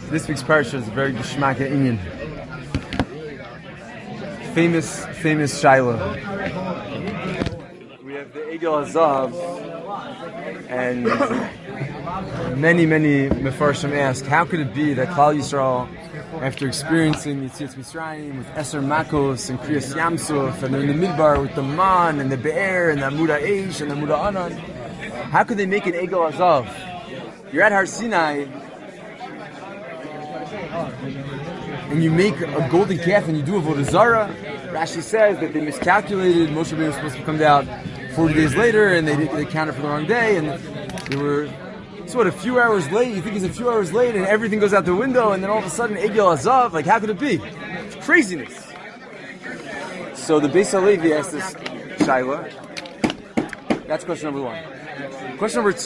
This week's parsha is a very geschmacka inyan. Famous Shiloh. We have the Egel Hazav, and many Mefarshim ask, how could it be that Klal Yisrael, after experiencing Yetzias Mitzrayim with Eser Makos and Kriyas Yamsuf, and they're in the Midbar with the Man and the Be'er and the Amuda Eish and the Amuda Anan, how could they make an Egel Hazav? You're at Har Sinai, and you make a golden calf and you do Avodah Zarah. Rashi says that they miscalculated. Moshe Rabbeinu was supposed to come down 40 days later, and they counted for the wrong day, and they were a few hours late. You think it's a few hours late, and everything goes out the window, and then all of a sudden, Egel Hazav, like, how could it be? It's craziness. So the Beis HaLevi asked this Shaila. That's question number one. Question number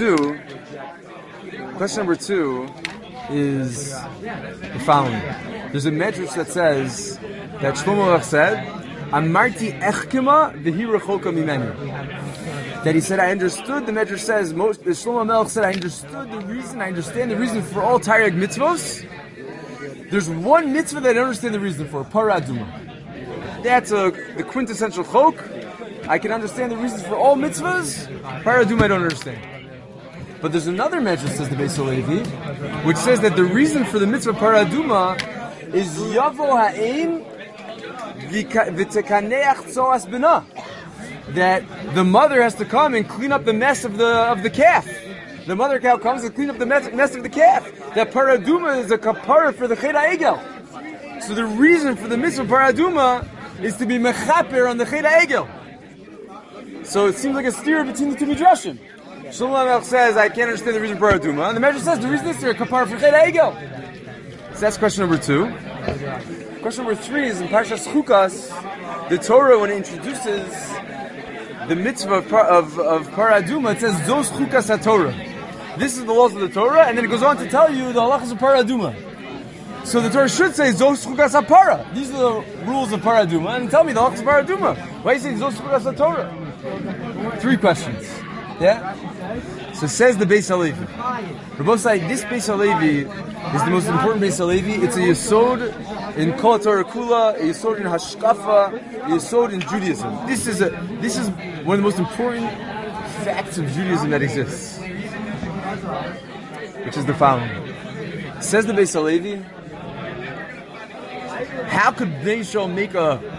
two is the following. There's a medrash that says that Shlomo Melech said, Amarti echkema v'hi rechoka mimeni. That he said, I understood, the medrash says, Shlomo Melech said, I understand the reason for all Taryag mitzvos. There's one mitzvah that I don't understand the reason for, Parah Aduma. That's the quintessential chok. I can understand the reasons for all mitzvahs. Parah Aduma I don't understand. But there's another medrash, says the Beis HaLevi, which says that the reason for the mitzvah Parah Aduma is Yavo Ha'ein V'tekaneach Tzoas B'nah. That the mother has to come and clean up the mess of the calf. The mother cow comes and clean up the mess of the calf. That Parah Aduma is a kapara for the Chet HaEgel. So the reason for the mitzvah Parah Aduma is to be mechaper on the Chet HaEgel. So it seems like a steer between the two midrashim. Shlomo Melech says, I can't understand the reason for Parah Aduma. And the medrash says, the reason is to a kapara for Chet HaEgel. So that's question number two. Question number three is in Parshas Chukas, the Torah, when it introduces the mitzvah of Parah Aduma, it says, Zos Chukas HaTorah. This is the laws of the Torah, and then it goes on to tell you the halachas of Parah Aduma. So the Torah should say, Zos Chukas HaParah. These are the rules of Parah Aduma, and tell me the halachas of Parah Aduma. Why do you say Zos Chukas HaTorah? Three questions. Yeah? So says the Beis HaLevi. Rabosai, this Beis HaLevi is the most important Beis HaLevi. It's a Yesod in Kol Torah Kula, a Yesod in Hashkafa, a Yesod in Judaism. This is one of the most important facts of Judaism that exists, which is the following. Says the Beis HaLevi, how could Bnei Yisrael make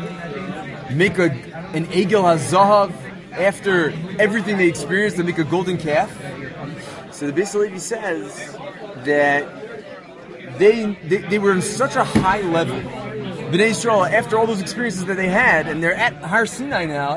an Egel HaZahav after everything they experienced to make a golden calf? So the Beis HaLevi says that they were in such a high level, Bnei Yisrael, after all those experiences that they had, and they're at Har Sinai now,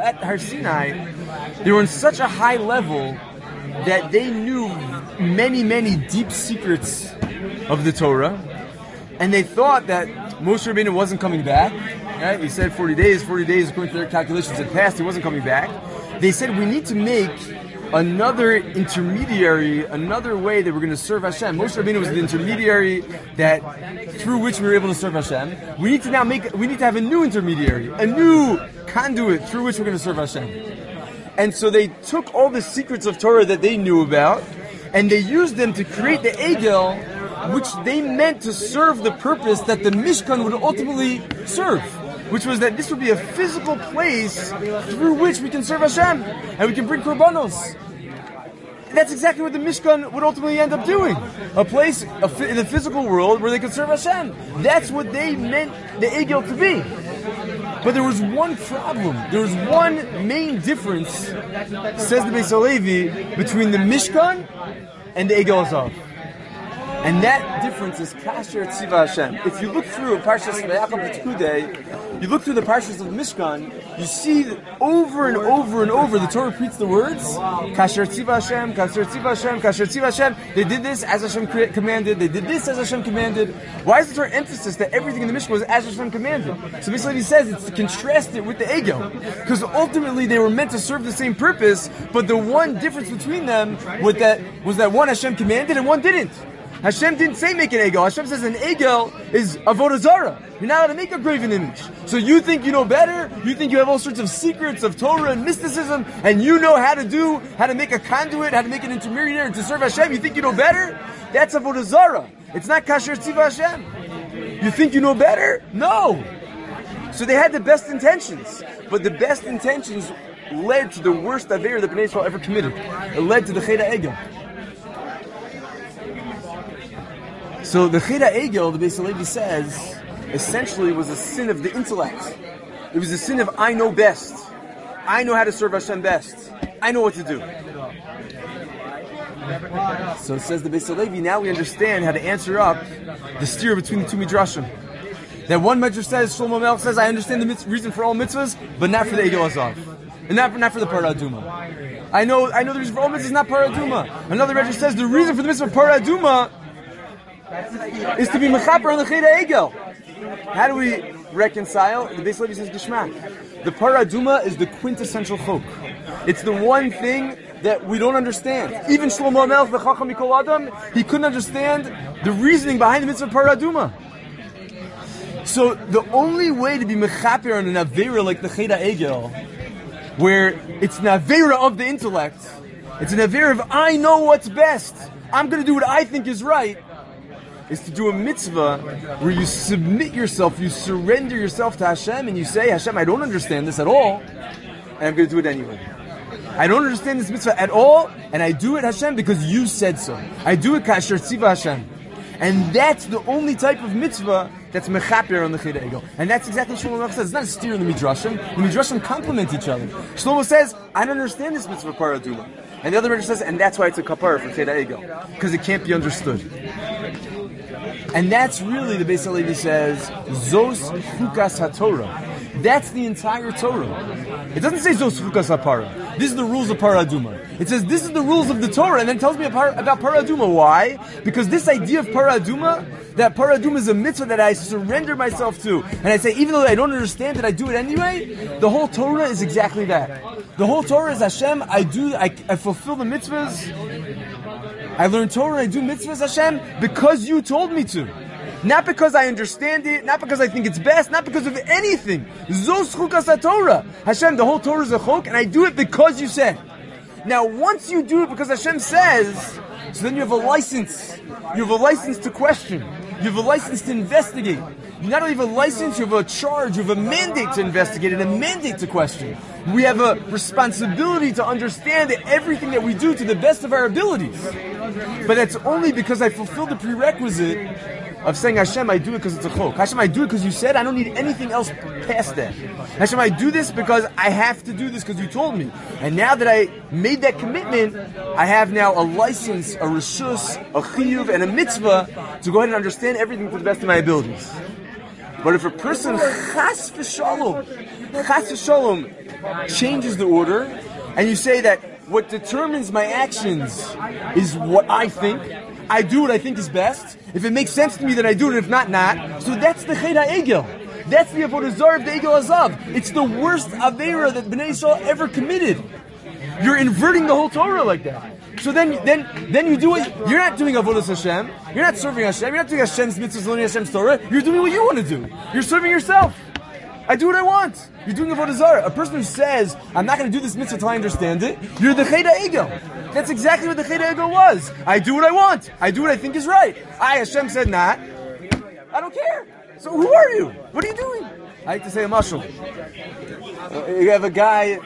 they were in such a high level that they knew many deep secrets of the Torah, and they thought that Moshe Rabbeinu wasn't coming back. Right? He said 40 days, according to their calculations had passed, he wasn't coming back. They said, we need to make another intermediary, another way that we're going to serve Hashem. Moshe Rabbeinu was the intermediary through which we were able to serve Hashem. We need to have a new intermediary, a new conduit through which we're going to serve Hashem. And so they took all the secrets of Torah that they knew about, and they used them to create the Egel, which they meant to serve the purpose that the Mishkan would ultimately serve, which was that this would be a physical place through which we can serve Hashem, and we can bring korbanos. That's exactly what the Mishkan would ultimately end up doing. A place in the physical world where they could serve Hashem. That's what they meant the Egel to be. But there was one problem. There was one main difference, says the Beis HaLevi, between the Mishkan and the Egel Hazav. And that difference is Kasher Tziva Hashem. If you look through Parshas Vayachal B'Tkudei, you look through the Parshas of the Mishkan, you see that over and over the Torah repeats the words Kasher Tziva Hashem, Kasher Tziva Hashem, Kasher Tziva Hashem. They did this as Hashem commanded. They did this as Hashem commanded. Why is the Torah emphasis that everything in the Mishkan was as Hashem commanded? So basically he says it's to contrast it with the Egel. Because ultimately they were meant to serve the same purpose, but the one difference between them was that one Hashem commanded and one didn't. Hashem didn't say make an Egel. Hashem says an Egel is Avodah Zarah. You're not allowed to make a graven image. So you think you know better? You think you have all sorts of secrets of Torah and mysticism, and you know how to make a conduit, how to make an intermediary to serve Hashem? You think you know better? That's Avodah Zarah. It's not kasher tziva Hashem. You think you know better? No. So they had the best intentions, but the best intentions led to the worst aveir that Bnei Yisrael ever committed. It led to the Chet HaEgel. So the Chet HaEgel, the Beis Halevi says, essentially was a sin of the intellect. It was a sin of I know best. I know how to serve Hashem best. I know what to do. So it says the Beis Halevi, now we understand how to answer up the steer between the two midrashim. That one midrash says, Shlomo Melech says, I understand the reason for all mitzvahs, but not for the Egel Azav. And not for the Parah Aduma. I know the reason for all mitzvahs is not Parah Aduma. Another midrash says the reason for the mitzvah of Parah Aduma is to be mechaper on the Chet HaEgel. How do we reconcile? The Beis Halevi says Gishmak. The Parah Aduma is the quintessential chok. It's the one thing that we don't understand. Even Shlomo Melech, the Chacham Mikol Adam, he couldn't understand the reasoning behind the mitzvah of Parah Aduma. So the only way to be mechaper on an avera like the Chet HaEgel, where it's an avera of the intellect, it's an avera of I know what's best, I'm going to do what I think is right, is to do a mitzvah where you submit yourself, you surrender yourself to Hashem, and you say, Hashem, I don't understand this at all, and I'm going to do it anyway. I don't understand this mitzvah at all, and I do it, Hashem, because you said so. I do it kasher tziva Hashem. And that's the only type of mitzvah that's mechaper on the Chet HaEgel. And that's exactly what Shlomo Melech says. It's not a steer in the Midrashim. The Midrashim complement each other. Shlomo says, I don't understand this mitzvah of Parah Aduma. And the other Midrash says, and that's why it's a kapara for Chet HaEgel. Because it can't be understood. And that's really, the Beis Halevi says, Zos Chukas HaTorah. That's the entire Torah. It doesn't say Zos Chukas HaPara. This is the rules of Parah Aduma. It says this is the rules of the Torah, and then it tells me about Parah Aduma. Why? Because this idea of Parah Aduma, that Parah Aduma is a mitzvah that I surrender myself to, and I say, even though I don't understand it, I do it anyway. The whole Torah is exactly that. The whole Torah is Hashem, I fulfill the mitzvahs. I learn Torah, I do mitzvahs, Hashem, because you told me to. Not because I understand it, not because I think it's best, not because of anything. Zos chukas HaTorah. Hashem, the whole Torah is a chok, and I do it because you said. Now, once you do it because Hashem says, so then you have a license. You have a license to question. You have a license to investigate. You not only have a license, you have a charge, you have a mandate to investigate and a mandate to question. We have a responsibility to understand everything that we do to the best of our abilities. But that's only because I fulfilled the prerequisite of saying, Hashem, I do it because it's a chok. Hashem, I do it because you said. I don't need anything else past that. Hashem, I do this because I have to do this because you told me. And now that I made that commitment, I have now a license, a reshus, a chiyuv, and a mitzvah to go ahead and understand everything to the best of my abilities. But if a person chas v'shalom changes the order, and you say that what determines my actions is what I think, I do what I think is best. If it makes sense to me, then I do it. If not, not. So that's the Chet HaEgel. That's the Avodah Zarah of the Egel Azav. It's the worst Aveira that Bnei Yisrael ever committed. You're inverting the whole Torah like that. So then you do it. You're not doing Avodas Hashem. You're not serving Hashem. You're not doing Hashem's mitzvahs, learning Hashem's Torah. You're doing what you want to do. You're serving yourself. I do what I want. You're doing Avodah Zarah. A person who says, I'm not going to do this mitzvah until I understand it, you're the Chet HaEgel. That's exactly what the Chet HaEgel was. I do what I want. I do what I think is right. Hashem said not. I don't care. So who are you? What are you doing? I like to say a mashal. You have a guy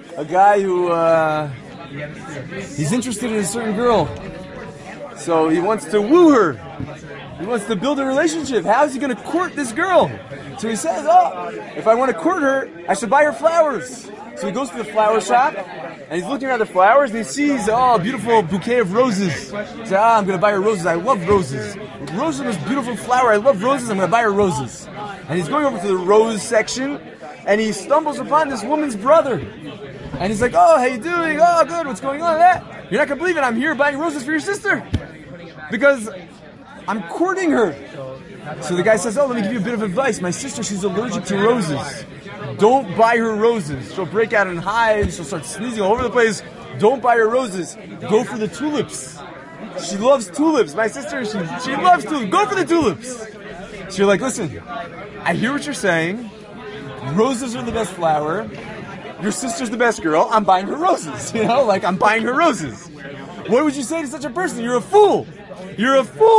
who he's interested in a certain girl. So he wants to woo her. He wants to build a relationship. How is he going to court this girl? So he says, if I want to court her, I should buy her flowers. So he goes to the flower shop, and he's looking at the flowers, and he sees, a beautiful bouquet of roses. He says, I'm going to buy her roses. I love roses. Roses are this beautiful flower. I love roses. I'm going to buy her roses. And he's going over to the rose section, and he stumbles upon this woman's brother. And he's like, how you doing? Oh, good. What's going on? You're not going to believe it. I'm here buying roses for your sister. Because I'm courting her. So the guy says, let me give you a bit of advice. My sister, she's allergic to roses. Don't buy her roses. She'll break out in hives. She'll start sneezing all over the place. Don't buy her roses. Go for the tulips. She loves tulips. My sister, she loves tulips. Go for the tulips. So you're like, listen, I hear what you're saying. Roses are the best flower. Your sister's the best girl. I'm buying her roses. I'm buying her roses. What would you say to such a person? You're a fool. You're a fool.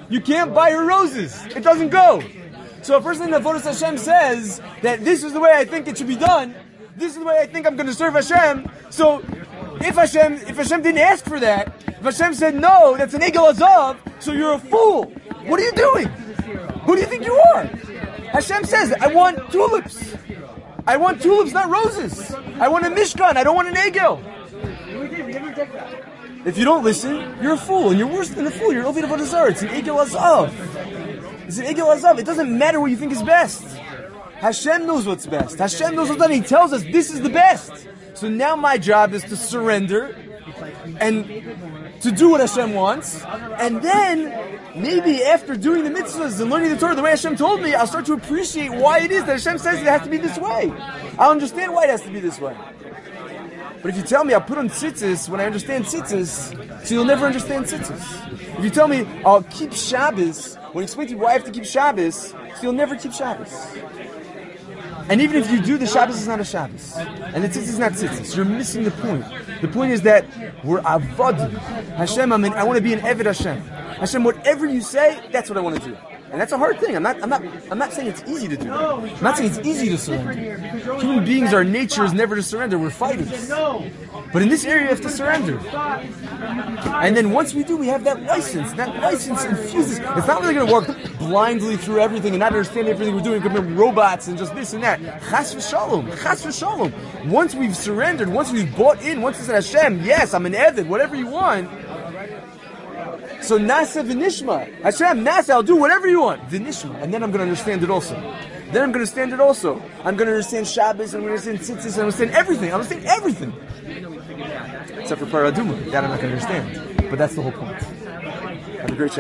You can't buy her roses. It doesn't go. So a person in Avodas Hashem says that this is the way I think it should be done. This is the way I think I'm going to serve Hashem. So if Hashem didn't ask for that, if Hashem said no, that's an Egel Azav, so you're a fool. What are you doing? Who do you think you are? Hashem says, I want tulips. I want tulips, not roses. I want a Mishkan. I don't want an Egel. If you don't listen, you're a fool, and you're worse than a fool. You're an Ovid Avodah Zarah. It's an Egel Azav. It's an Egel Azav. It doesn't matter what you think is best. Hashem knows what's best. Hashem knows what's best. He tells us this is the best. So now my job is to surrender and to do what Hashem wants. And then, maybe after doing the mitzvahs and learning the Torah the way Hashem told me, I'll start to appreciate why it is that Hashem says it has to be this way. I'll understand why it has to be this way. But if you tell me I'll put on tzitzis when I understand tzitzis, so you'll never understand tzitzis. If you tell me I'll keep Shabbos when you explain to you why I have to keep Shabbos, so you'll never keep Shabbos. And even if you do, the Shabbos is not a Shabbos. And the tzitzis is not tzitzis. You're missing the point. The point is that we're avodim. Hashem, I want to be an Eved Hashem. Hashem, whatever you say, that's what I want to do. And that's a hard thing. I'm not saying it's easy to do that. I'm not saying it's easy to surrender. Human beings, our nature is never to surrender. We're fighters. But in this area, you have to surrender. And then once we do, we have that license. That license infuses. It's not really going to work blindly through everything and not understand everything we're doing. We're going to be robots and just this and that. Chas v'shalom. Chas v'shalom. Once we've surrendered, once we've bought in, once we said, Hashem, yes, I'm an Eved, whatever you want. So Nasa v'nishma. Hashem, Nasa, I'll do whatever you want. V'nishma. And then I'm going to understand it also. Then I'm going to understand it also. I'm going to understand Shabbos, I'm going to understand tzitzis, I'm going to understand everything. I'm going to understand everything. Except for Paraduma. That I'm not going to understand. But that's the whole point. Have a great Shabbos.